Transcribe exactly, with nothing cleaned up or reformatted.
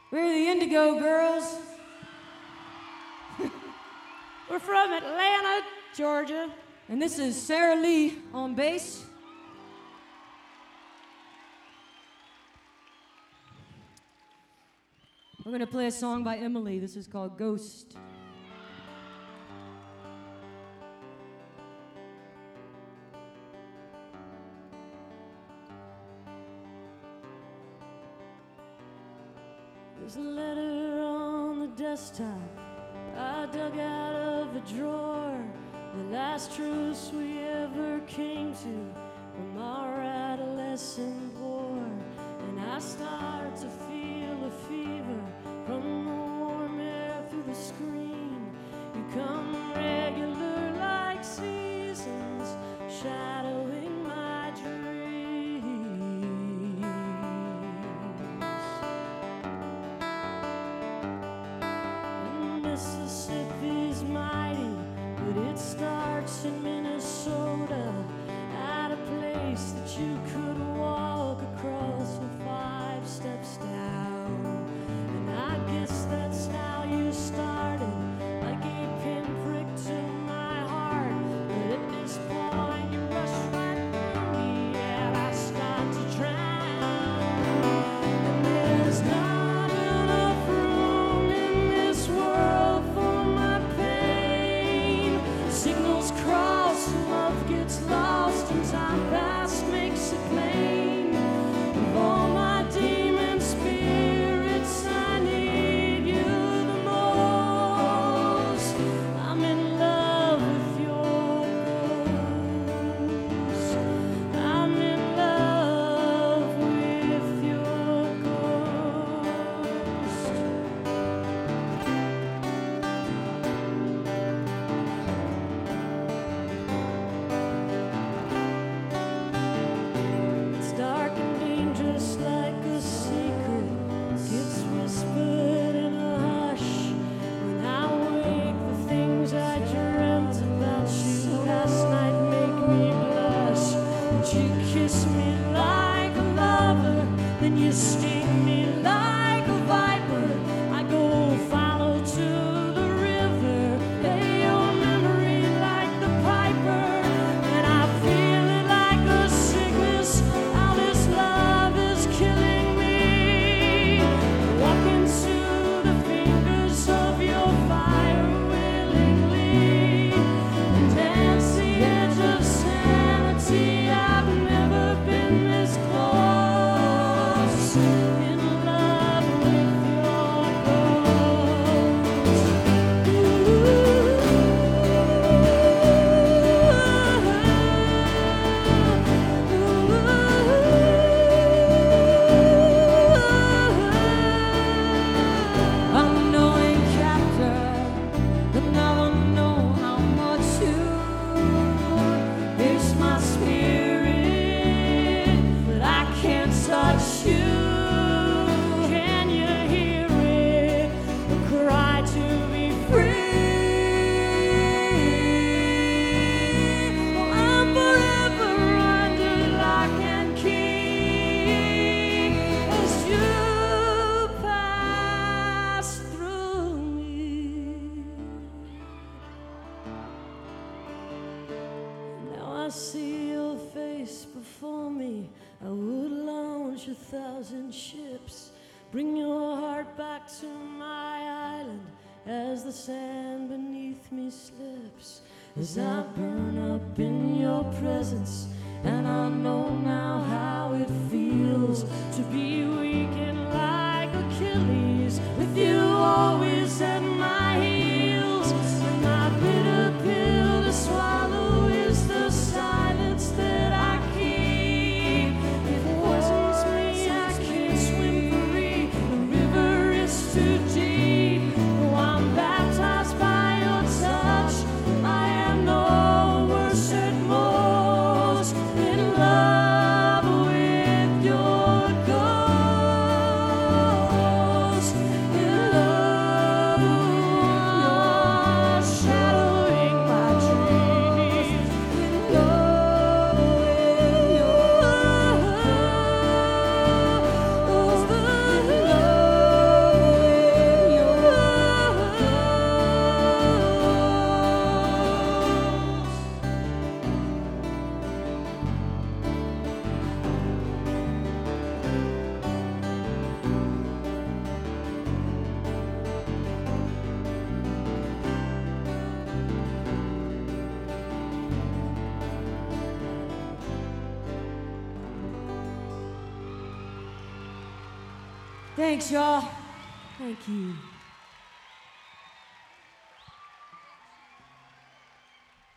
We're the Indigo Girls. We're from Atlanta, Georgia. And this is Sarah Lee on bass. We're gonna play a song by Emily. This is called Ghost. There's a letter on the desktop I dug out of a drawer. The last truce we ever came to from our adolescent war. And I start to feel a fever from the warm air through the screen. You come regular like seasons, shadowing my dreams. And Mississippi's mighty, but it starts in Minnesota, at a place that you could walk across with five steps down. And I guess that's how you started, like a pinprick to my heart. But at this point you rush right through me, and I start to drown. And there's not enough room in this world for my pain. Signals cross and love gets lost, and time past makes it plain. Of all my demon spirits, I need you the most. I'm in love with your ghost. I'm in love with your ghost. It's dark and dangerous like a secret. Gets whispered in a hush. When I wake, the things I dreamt about you last night make me blush. But you kiss me like a lover, then you sting me like a viper. I go follow to the river, lay your memory like the piper. And I feel it like a sickness, how this love is killing me. Walk into the fingers of your fire willingly, and dance the edge of sanity. I've never been this close, in love with your ghost. Unknowing chapter, but now I know how much you pierce my spirit, but I can't touch you. Can you hear it? A cry to be free. Well, I'm forever under lock and key as you pass through me. Now I see your face before me. I would launch a thousand ships, bring your heart back to my island as the sand beneath me slips. As I burn up in your presence, and I know now how it feels to be weak and like Achilles, with you always at my heels. And my bitter pill to swallow is the silence that I keep. It poisons me, I can't swim free. The river is too deep. Though I'm baptized by your touch, I am no worse at most in love with Thanks, y'all. Thank you.